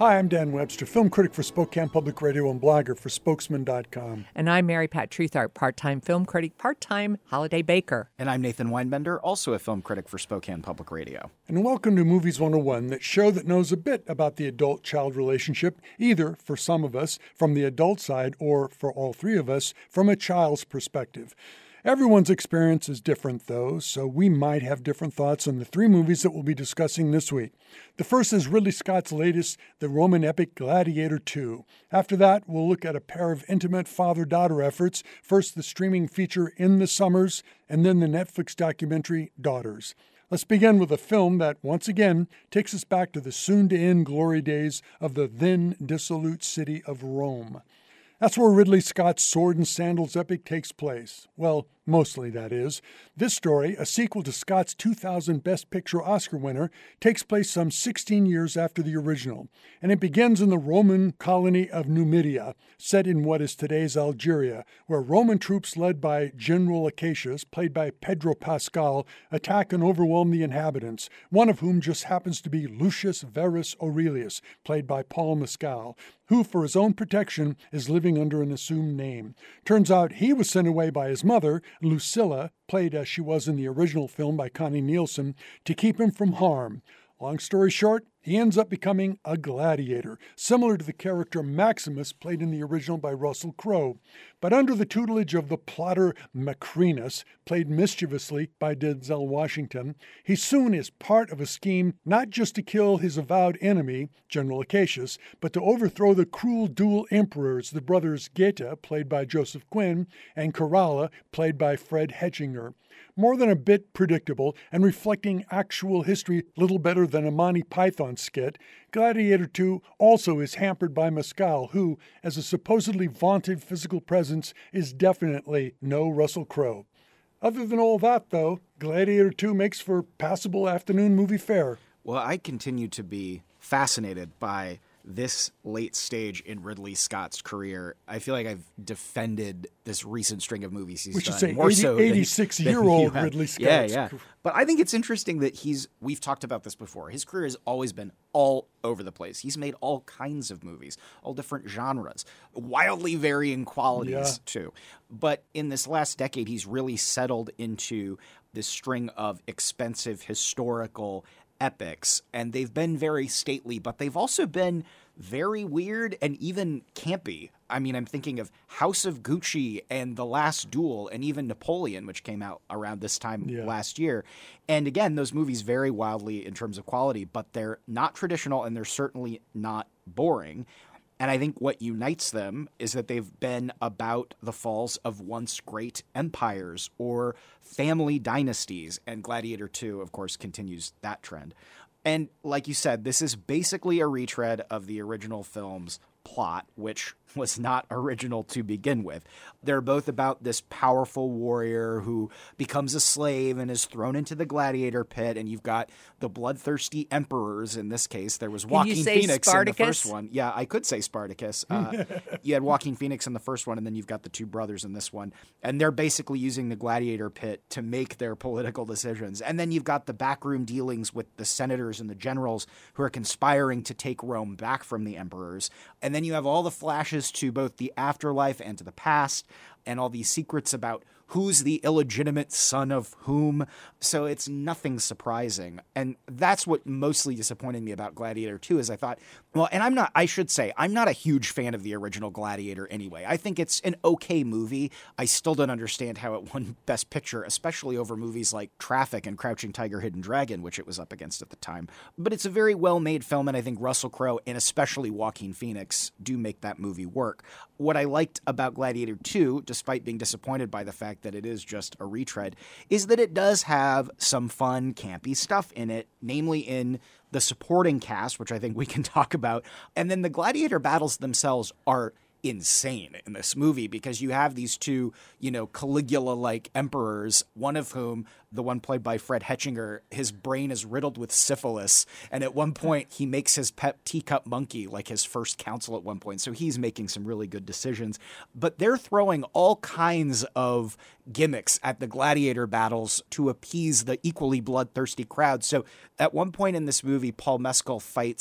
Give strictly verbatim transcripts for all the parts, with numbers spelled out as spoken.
Hi, I'm Dan Webster, film critic for Spokane Public Radio and blogger for spokesman dot com. And I'm Mary Pat Truthart, part-time film critic, part-time holiday baker. And I'm Nathan Weinbender, also a film critic for Spokane Public Radio. And welcome to Movies one oh one, that show that knows a bit about the adult-child relationship, either, for some of us, from the adult side, or, for all three of us, from a child's perspective. Everyone's experience is different, though, so we might have different thoughts on the three movies that we'll be discussing this week. The first is Ridley Scott's latest, the Roman epic Gladiator two. After that, we'll look at a pair of intimate father-daughter efforts, first the streaming feature In the Summers, and then the Netflix documentary Daughters. Let's begin with a film that, once again, takes us back to the soon-to-end glory days of the then dissolute city of Rome. That's where Ridley Scott's Sword and Sandals epic takes place. Well, mostly, that is. This story, a sequel to Scott's two thousand Best Picture Oscar winner, takes place some sixteen years after the original, and it begins in the Roman colony of Numidia, set in what is today's Algeria, where Roman troops led by General Acacius, played by Pedro Pascal, attack and overwhelm the inhabitants, one of whom just happens to be Lucius Verus Aurelius, played by Paul Mescal, who, for his own protection, is living under an assumed name. Turns out he was sent away by his mother, Lucilla, played as she was in the original film by Connie Nielsen, to keep him from harm. Long story short, he ends up becoming a gladiator, similar to the character Maximus, played in the original by Russell Crowe. But under the tutelage of the plotter Macrinus, played mischievously by Denzel Washington, he soon is part of a scheme not just to kill his avowed enemy, General Acacius, but to overthrow the cruel dual emperors, the brothers Geta, played by Joseph Quinn, and Kerala, played by Fred Hetchinger. More than a bit predictable and reflecting actual history little better than a Monty Python skit, Gladiator two also is hampered by Mescal, who, as a supposedly vaunted physical presence, is definitely no Russell Crowe. Other than all that, though, Gladiator two makes for passable afternoon movie fare. Well, I continue to be fascinated by this late stage in Ridley Scott's career. I feel like I've defended this recent string of movies he's Which done. is say more so eighty-six-year-old Ridley Scott. Yeah, yeah. But I think it's interesting that he's, we've talked about this before, his career has always been all over the place. He's made all kinds of movies, all different genres, wildly varying qualities yeah. too. But in this last decade, he's really settled into this string of expensive historical epics, and they've been very stately, but they've also been very weird and even campy. I mean, I'm thinking of House of Gucci and The Last Duel and even Napoleon, which came out around this time yeah. last year. And again, those movies vary wildly in terms of quality, but they're not traditional and they're certainly not boring. And I think what unites them is that they've been about the falls of once great empires or family dynasties. And Gladiator two, of course, continues that trend. And like you said, this is basically a retread of the original film's plot, which was not original to begin with. They're both about this powerful warrior who becomes a slave and is thrown into the gladiator pit, and you've got the bloodthirsty emperors. In this case, there was Joaquin Phoenix Spartacus? in the first one. Yeah, I could say Spartacus. Uh, you had Joaquin Phoenix in the first one, and then you've got the two brothers in this one. And they're basically using the gladiator pit to make their political decisions. And then you've got the backroom dealings with the senators and the generals who are conspiring to take Rome back from the emperors. And then you have all the flashes to both the afterlife and to the past, and all these secrets about who's the illegitimate son of whom. So it's nothing surprising. And that's what mostly disappointed me about Gladiator two is I thought, well, and I'm not, I should say, I'm not a huge fan of the original Gladiator anyway. I think it's an okay movie. I still don't understand how it won Best Picture, especially over movies like Traffic and Crouching Tiger, Hidden Dragon, which it was up against at the time. But it's a very well-made film, and I think Russell Crowe and especially Joaquin Phoenix do make that movie work. What I liked about Gladiator two, despite being disappointed by the fact that it is just a retread, is that it does have some fun, campy stuff in it, namely in the supporting cast, which I think we can talk about. And then the gladiator battles themselves are insane in this movie because you have these two, you know, Caligula-like emperors, one of whom, the one played by Fred Hetchinger, his brain is riddled with syphilis. And at one point, he makes his pet teacup monkey like his first counsel at one point. So he's making some really good decisions. But they're throwing all kinds of gimmicks at the gladiator battles to appease the equally bloodthirsty crowd. So at one point in this movie, Paul Mescal fights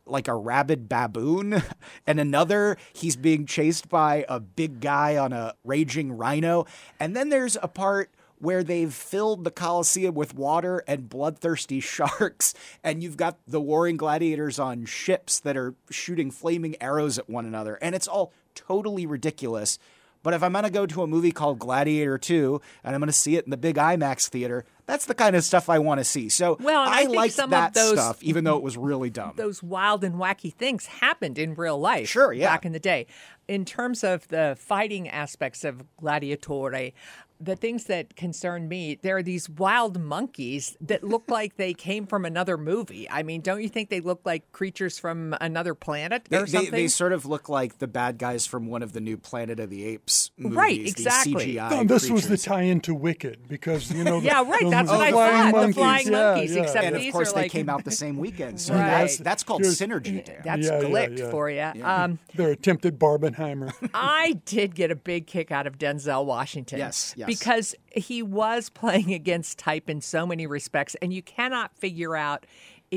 like a rabid baboon, and another he's being chased by a big guy on a raging rhino. And then there's a part where they've filled the Colosseum with water and bloodthirsty sharks, and you've got the warring gladiators on ships that are shooting flaming arrows at one another, and it's all totally ridiculous. But if I'm going to go to a movie called Gladiator two, and I'm going to see it in the big IMAX theater, that's the kind of stuff I want to see. So well, I, I liked some that of those, stuff, even though it was really dumb. Those wild and wacky things happened in real life sure, yeah. back in the day. In terms of the fighting aspects of Gladiatore, the things that concern me, there are these wild monkeys that look like they came from another movie. I mean, don't you think they look like creatures from another planet or they, something? They, they sort of look like the bad guys from one of the new Planet of the Apes movies. Right, exactly. These C G I no, this creatures. was the tie-in to Wicked because, you know, the, yeah, right. That's what I flying thought. monkeys. The flying yeah, monkeys, yeah. except And of these course, are they like came out the same weekend. So Right. that's, that's called Here's- synergy there. That's Yeah, yeah, glicked yeah. for you. Um, Their attempted Barbenheimer. I did get a big kick out of Denzel Washington. Yes, yes. Because he was playing against type in so many respects, and you cannot figure out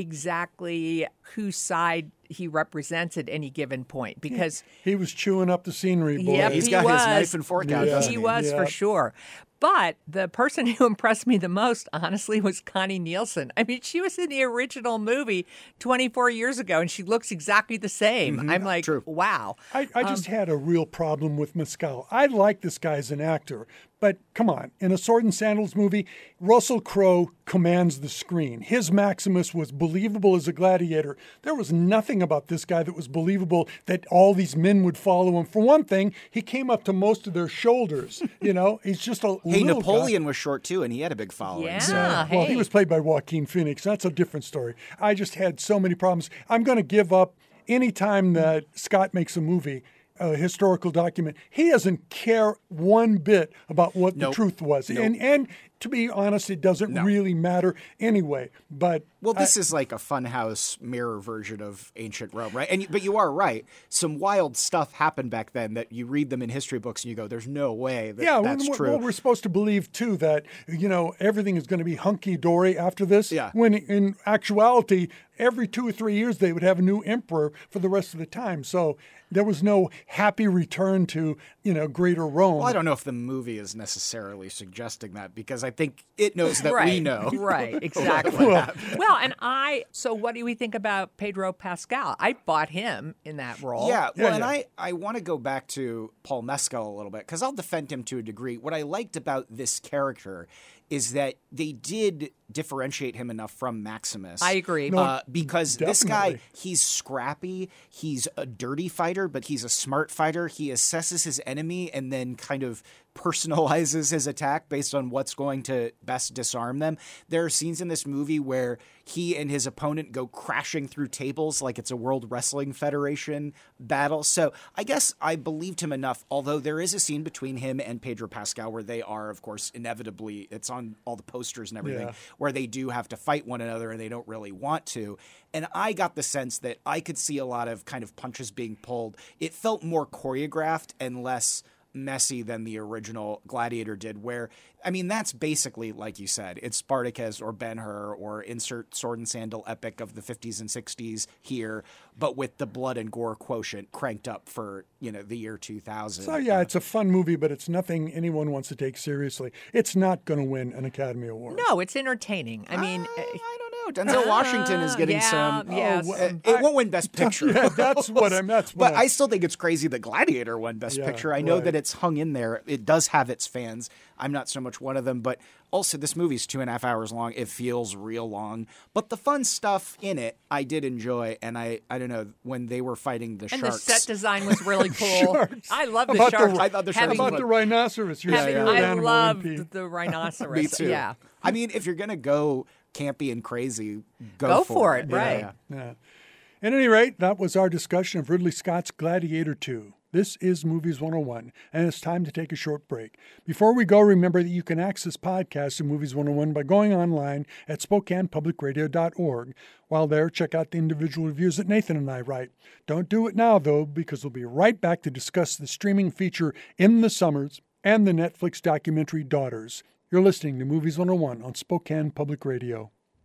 exactly whose side he represents at any given point because He was chewing up the scenery, boy. Yep, He's he got was. his knife and fork out, Yeah. doesn't he he? was for Yeah. sure. But the person who impressed me the most, honestly, was Connie Nielsen. I mean, she was in the original movie twenty-four years ago, and she looks exactly the same. Mm-hmm. I'm like, True. wow. I, I just had a real problem with Mescal. I like this guy as an actor, but come on. In a Sword and Sandals movie, Russell Crowe commands the screen. His Maximus was believable as a gladiator. There was nothing about this guy that was believable that all these men would follow him. For one thing, he came up to most of their shoulders. You know, he's just a Hey, little Napoleon was short too, and he had a big following. Yeah. So. guy. hey. Well, he was played by Joaquin Phoenix. That's a different story. I just had so many problems. I'm going to give up any time that Scott makes a movie, a historical document. He doesn't care one bit about what Nope. the truth was. Nope. And and to be honest, it doesn't No. really matter anyway. But Well, this is like a funhouse mirror version of ancient Rome, right? And you- but you are right. Some wild stuff happened back then that you read them in history books and you go, "There's no way that yeah, that's well, true." well, we're supposed to believe too that you know everything is going to be hunky dory after this. Yeah. When in actuality, every two or three years they would have a new emperor for the rest of the time. So there was no happy return to you know greater Rome. Well, I don't know if the movie is necessarily suggesting that because I think it knows that right, we know. Right, exactly. well, and I, so what do we think about Pedro Pascal? I bought him in that role. Yeah, Yeah, well, and yeah. I, I want to go back to Paul Mescal a little bit because I'll defend him to a degree. What I liked about this character is that they did differentiate him enough from Maximus. I agree. Uh, because this guy, definitely. he's scrappy, he's a dirty fighter, but he's a smart fighter. He assesses his enemy and then kind of personalizes his attack based on what's going to best disarm them. There are scenes in this movie where he and his opponent go crashing through tables like it's a World Wrestling Federation battle. So I guess I believed him enough, although there is a scene between him and Pedro Pascal where they are, of course, inevitably, it's on all the posters and everything, Yeah. where they do have to fight one another and they don't really want to. And I got the sense that I could see a lot of kind of punches being pulled. It felt more choreographed and less messy than the original Gladiator did, where, I mean, that's basically, like you said, it's Spartacus or Ben-Hur or insert sword and sandal epic of the fifties and sixties here, but with the blood and gore quotient cranked up for, you know, the year two thousand. So yeah, it's a fun movie, but it's nothing anyone wants to take seriously. It's not going to win an Academy Award. No, it's entertaining. I mean, I, I don't know. Denzel Washington is getting yeah, some. yes. Oh, it, it won't win Best Picture. Yeah, that's what I meant. But I still think it's crazy that Gladiator won Best Yeah, Picture. I know right. that it's hung in there. It does have its fans. I'm not so much one of them, but also this movie's two and a half hours long. It feels real long, but the fun stuff in it I did enjoy. And I, I don't know, when they were fighting the and sharks. the set design was really cool. Sharks. I love How the about the- sharks. I thought the sharks Having- How about the rhinoceros? Your having- spirit I animal, love M P. the, the rhinoceros. Me too. Yeah. I mean, if you're going to go campy and crazy, go, Go for, for it. it, Yeah, right. yeah. Yeah. At any rate, that was our discussion of Ridley Scott's Gladiator two. This is Movies one oh one, and it's time to take a short break. Before we go, remember that you can access podcasts of Movies one oh one by going online at Spokane Public Radio dot org. While there, check out the individual reviews that Nathan and I write. Don't do it now, though, because we'll be right back to discuss the streaming feature In the Summers and the Netflix documentary Daughters. You're listening to Movies one oh one on Spokane Public Radio.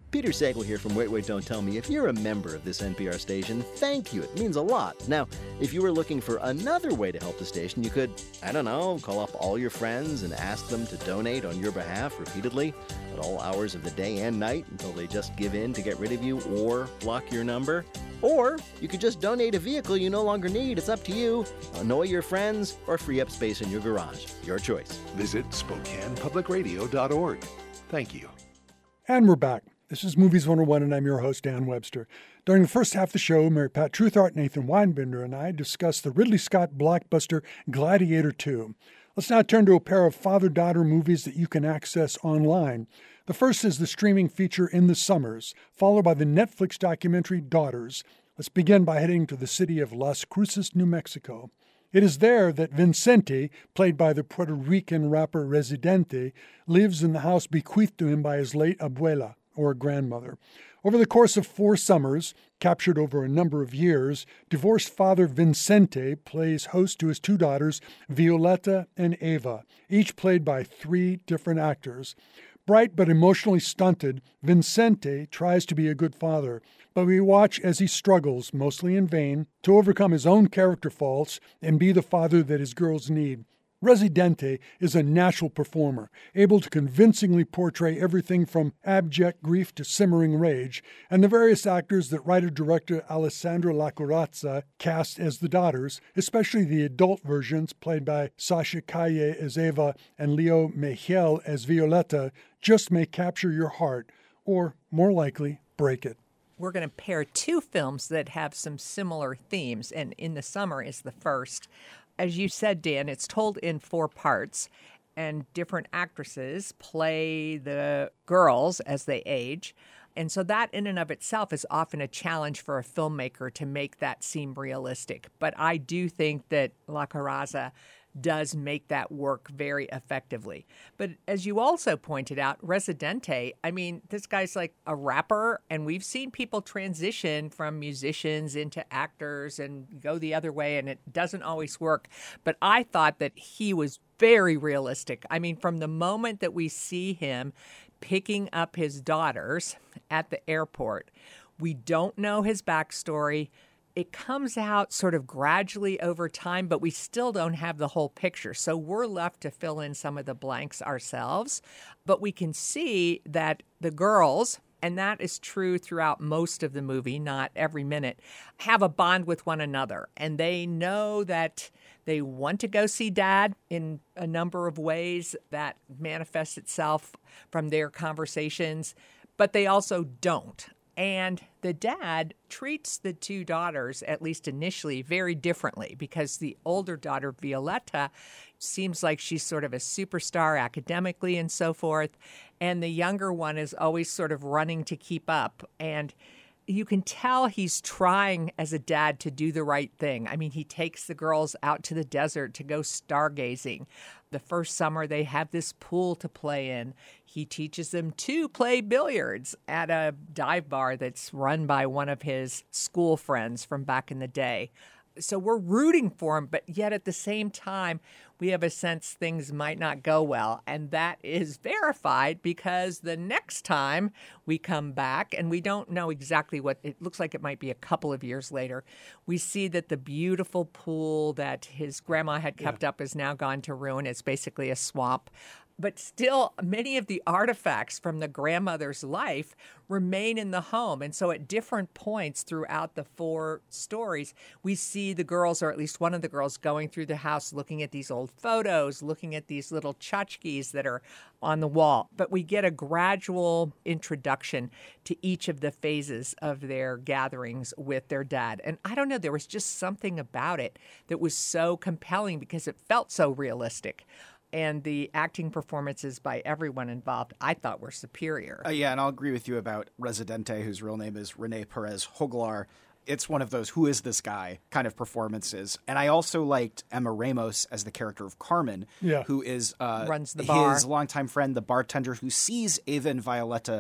Peter Sagal here from Wait, Wait, Don't Tell Me. If you're a member of this N P R station, thank you. It means a lot. Now, if you were looking for another way to help the station, you could, I don't know, call up all your friends and ask them to donate on your behalf repeatedly at all hours of the day and night until they just give in to get rid of you or block your number. Or you could just donate a vehicle you no longer need. It's up to you. Annoy your friends or free up space in your garage. Your choice. Visit Spokane Public Radio dot org. Thank you. And we're back. This is Movies one oh one, and I'm your host, Dan Webster. During the first half of the show, Mary Pat Truthart, Nathan Weinbender, and I discussed the Ridley Scott blockbuster Gladiator two. Let's now turn to a pair of father-daughter movies that you can access online. The first is the streaming feature In the Summers, followed by the Netflix documentary Daughters. Let's begin by heading to the city of Las Cruces, New Mexico. It is there that Vincente, played by the Puerto Rican rapper Residente, lives in the house bequeathed to him by his late abuela, or grandmother. Over the course of four summers, captured over a number of years, divorced father Vincente plays host to his two daughters, Violeta and Eva, each played by three different actors. Bright but emotionally stunted, Vincente tries to be a good father, but we watch as he struggles, mostly in vain, to overcome his own character faults and be the father that his girls need. Residente is a natural performer, able to convincingly portray everything from abject grief to simmering rage, and the various actors that writer-director Alessandra La Corazza cast as the daughters, especially the adult versions played by Sasha Calle as Eva and Leo Mejel as Violeta, just may capture your heart, or, more likely, break it. We're going to pair two films that have some similar themes, and In the Summer is the first. As you said, Dan, it's told in four parts, and different actresses play the girls as they age. And so that in and of itself is often a challenge for a filmmaker to make that seem realistic. But I do think that La Corazza does make that work very effectively. But as you also pointed out, Residente, I mean, this guy's like a rapper, and we've seen people transition from musicians into actors and go the other way, and it doesn't always work. But I thought that he was very realistic. I mean, from the moment that we see him picking up his daughters at the airport, we don't know his backstory. It comes out sort of gradually over time, but we still don't have the whole picture. So we're left to fill in some of the blanks ourselves. But we can see that the girls, and that is true throughout most of the movie, not every minute, have a bond with one another. And they know that they want to go see Dad in a number of ways that manifests itself from their conversations, but they also don't. And the dad treats the two daughters, at least initially, very differently because the older daughter, Violeta, seems like she's sort of a superstar academically and so forth. And the younger one is always sort of running to keep up. And you can tell he's trying as a dad to do the right thing. I mean, he takes the girls out to the desert to go stargazing. The first summer, they have this pool to play in. He teaches them to play billiards at a dive bar that's run by one of his school friends from back in the day. So we're rooting for him, but yet at the same time, we have a sense things might not go well. And that is verified because the next time we come back, and we don't know exactly what, it looks like it might be a couple of years later, we see that the beautiful pool that his grandma had kept yeah. up is now gone to ruin. It's basically a swamp. But still, many of the artifacts from the grandmother's life remain in the home. And so at different points throughout the four stories, we see the girls, or at least one of the girls, going through the house, looking at these old photos, looking at these little tchotchkes that are on the wall. But we get a gradual introduction to each of the phases of their gatherings with their dad. And I don't know, there was just something about it that was so compelling because it felt so realistic. And the acting performances by everyone involved, I thought, were superior. Uh, yeah, and I'll agree with you about Residente, whose real name is Rene Perez Joglar. It's one of those who is this guy kind of performances. And I also liked Emma Ramos as the character of Carmen, yeah. who is uh, runs the bar. His longtime friend, the bartender, who sees Eva and Violeta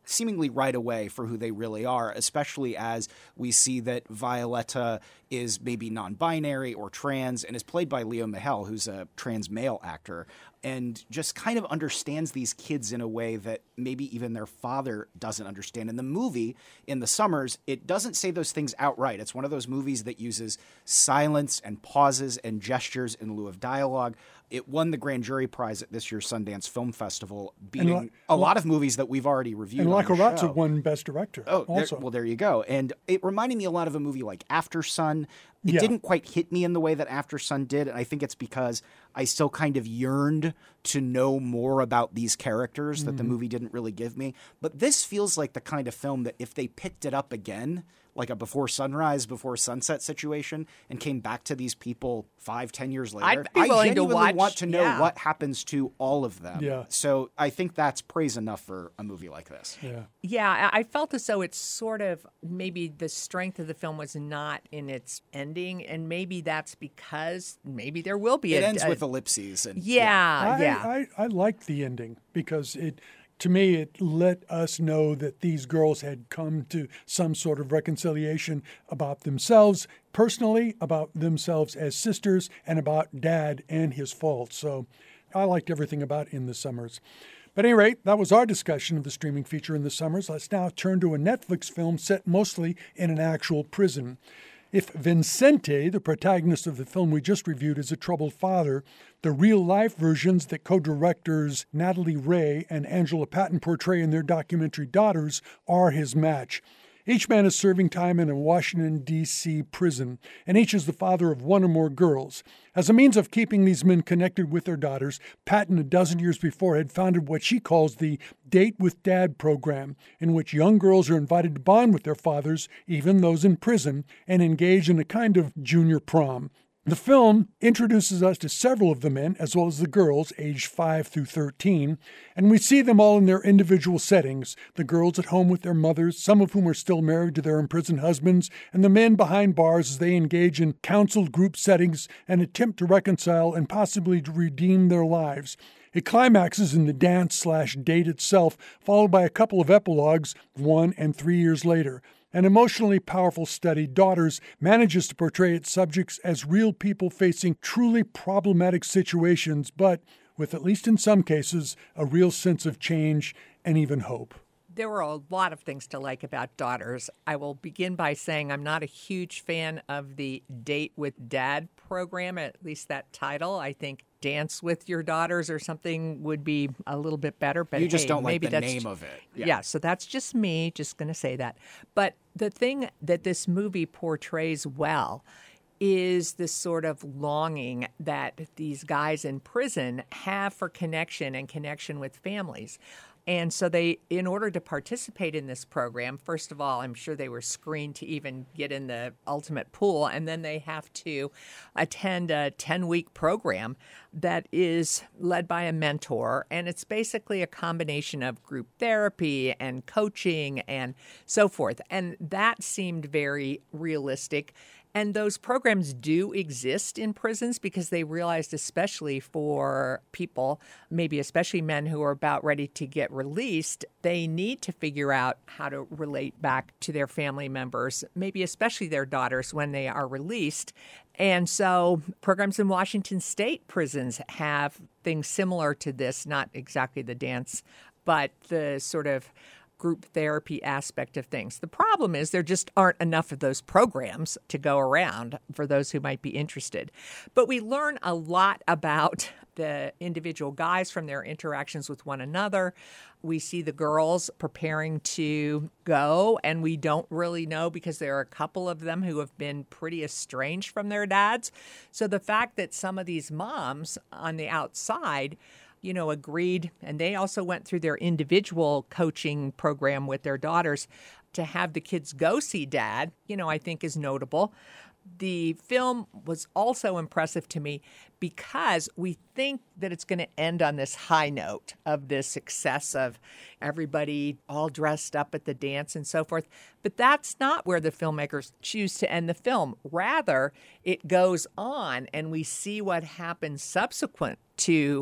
seemingly right away for who they really are, especially as we see that Violetta is maybe non-binary or trans and is played by Leo Mahel, who's a trans male actor, and just kind of understands these kids in a way that maybe even their father doesn't understand. In the movie, in The Summers, it doesn't say those things outright. It's one of those movies that uses silence and pauses and gestures in lieu of dialogue. It won the Grand Jury Prize at this year's Sundance Film Festival, beating like, a lot of movies that we've already reviewed. And La Cucaracha won Best Director. Oh, also. There, well, there you go. And it reminded me a lot of a movie like After Sun. It Yeah. didn't quite hit me in the way that After Sun did, and I think it's because I still kind of yearned to know more about these characters that Mm-hmm. the movie didn't really give me. But this feels like the kind of film that if they picked it up again, like a Before Sunrise, Before Sunset situation, and came back to these people five, ten years later, I'd be willing I to genuinely watch- want to know yeah. what happens to all of them. Yeah. So I think that's praise enough for a movie like this. Yeah. Yeah, I I felt as though it's sort of maybe the strength of the film was not in its ending, and maybe that's because maybe there will be It a, ends a- with ellipses. And yeah, I, yeah. I, I liked the ending because it, to me, it let us know that these girls had come to some sort of reconciliation about themselves personally, about themselves as sisters, and about Dad and his faults. So I liked everything about In the Summers. But at any rate, that was our discussion of the streaming feature In the Summers. Let's now turn to a Netflix film set mostly in an actual prison. If Vincente, the protagonist of the film we just reviewed, is a troubled father, the real-life versions that co-directors Natalie Ray and Angela Patton portray in their documentary Daughters are his match. Each man is serving time in a Washington, D C prison, and each is the father of one or more girls. As a means of keeping these men connected with their daughters, Patton, a dozen years before, had founded what she calls the Date with Dad program, in which young girls are invited to bond with their fathers, even those in prison, and engage in a kind of junior prom. The film introduces us to several of the men, as well as the girls, aged five through thirteen, and we see them all in their individual settings, the girls at home with their mothers, some of whom are still married to their imprisoned husbands, and the men behind bars as they engage in counseled group settings and attempt to reconcile and possibly to redeem their lives. It climaxes in the dance slash date itself, followed by a couple of epilogues, one and three years later. An emotionally powerful study, Daughters manages to portray its subjects as real people facing truly problematic situations, but with, at least in some cases, a real sense of change and even hope. There were a lot of things to like about Daughters. I will begin by saying I'm not a huge fan of the Date with Dad program, at least that title. I think Dance with Your Daughters or something would be a little bit better. But You just hey, don't like maybe the that's name of it. Yeah. Yeah. so that's just me, just going to say that. But the thing that this movie portrays well is this sort of longing that these guys in prison have for connection and connection with families. And so they, in order to participate in this program, first of all, I'm sure they were screened to even get in the ultimate pool, and then they have to attend a ten-week program that is led by a mentor, and it's basically a combination of group therapy and coaching and so forth. And that seemed very realistic. And those programs do exist in prisons because they realized, especially for people, maybe especially men who are about ready to get released, they need to figure out how to relate back to their family members, maybe especially their daughters when they are released. And so programs in Washington state prisons have things similar to this, not exactly the dance, but the sort of group therapy aspect of things. The problem is there just aren't enough of those programs to go around for those who might be interested. But we learn a lot about the individual guys from their interactions with one another. We see the girls preparing to go, and we don't really know because there are a couple of them who have been pretty estranged from their dads. So the fact that some of these moms on the outside you know, agreed, and they also went through their individual coaching program with their daughters to have the kids go see Dad, you know, I think is notable. The film was also impressive to me because we think that it's going to end on this high note of this success of everybody all dressed up at the dance and so forth. But that's not where the filmmakers choose to end the film. Rather, it goes on and we see what happens subsequent to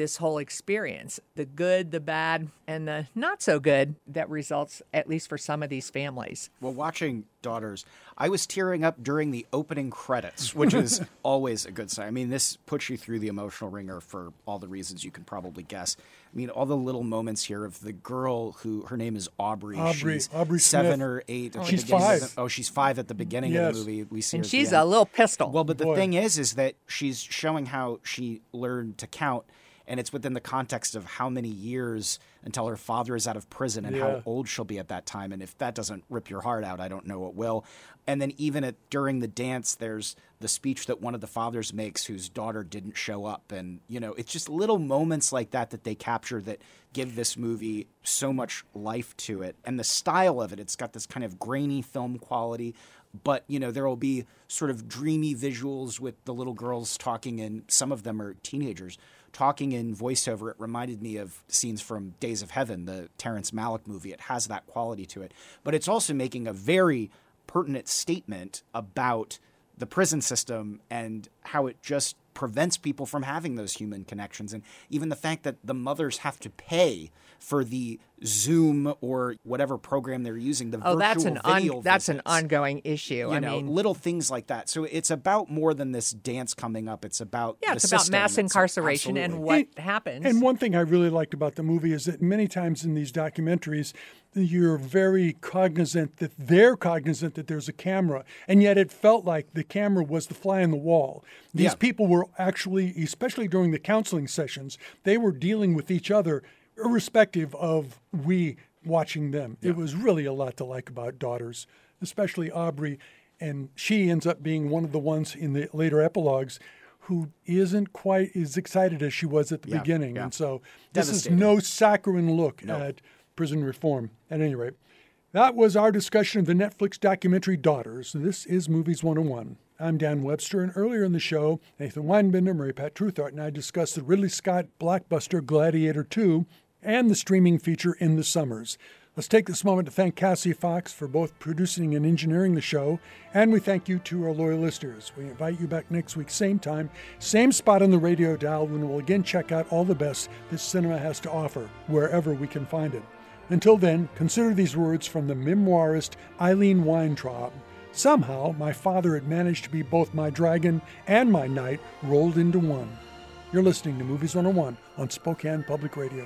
this whole experience, the good, the bad, and the not so good that results, at least for some of these families. Well, watching Daughters, I was tearing up during the opening credits, which is always a good sign. I mean, this puts you through the emotional ringer for all the reasons you can probably guess. I mean, all the little moments here of the girl who, her name is Aubrey. Aubrey, she's Aubrey seven Smith. or eight. Oh, at she's the beginning five. Of the, oh, she's five at the beginning Yes. of the movie. We see And her at she's the a end. little pistol. Well, but the Boy. thing is, is that she's showing how she learned to count, and it's within the context of how many years until her father is out of prison and Yeah. how old she'll be at that time. And if that doesn't rip your heart out, I don't know what will. And then even at, during the dance, there's the speech that one of the fathers makes whose daughter didn't show up. And, you know, it's just little moments like that that they capture that give this movie so much life to it. And the style of it, it's got this kind of grainy film quality. But, you know, there will be sort of dreamy visuals with the little girls talking, and some of them are teenagers, talking in voiceover. It reminded me of scenes from Days of Heaven, the Terrence Malick movie. It has that quality to it. But it's also making a very pertinent statement about the prison system and how it just prevents people from having those human connections. And even the fact that the mothers have to pay for the Zoom or whatever program they're using, the oh, virtual that's an video on, that's an visits. ongoing issue. You I know, mean, little things like that. So it's about more than this dance coming up. It's about yeah, the it's about system. mass It's- incarceration and absolutely. what And- happens. And one thing I really liked about the movie is that many times in these documentaries, you're very cognizant that they're cognizant that there's a camera, and yet it felt like the camera was the fly on the wall. These Yeah. people were actually, especially during the counseling sessions, they were dealing with each other irrespective of we watching them. It was really a lot to like about Daughters, especially Aubrey, and she ends up being one of the ones in the later epilogues who isn't quite as excited as she was at the Yeah, beginning. yeah. And so this is Devastating. no saccharine look at prison reform. At any rate, that was our discussion of the Netflix documentary Daughters. This is Movies one oh one. I'm Dan Webster, and earlier in the show, Nathan Weinbender, Mary Pat Truthart, and I discussed the Ridley Scott blockbuster Gladiator two and the streaming feature In the Summers. Let's take this moment to thank Cassie Fox for both producing and engineering the show, and we thank you to our loyal listeners. We invite you back next week, same time, same spot on the radio dial, when we'll again check out all the best that cinema has to offer, wherever we can find it. Until then, consider these words from the memoirist Eileen Weintraub. Somehow, my father had managed to be both my dragon and my knight rolled into one. You're listening to Movies one oh one on Spokane Public Radio.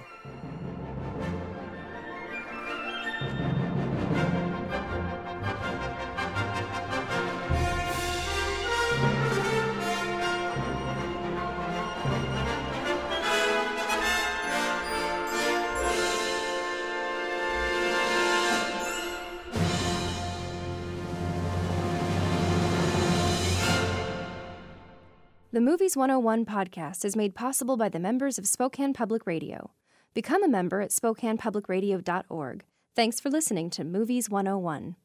The Movies one oh one podcast is made possible by the members of Spokane Public Radio. Become a member at spokane public radio dot org. Thanks for listening to Movies one oh one.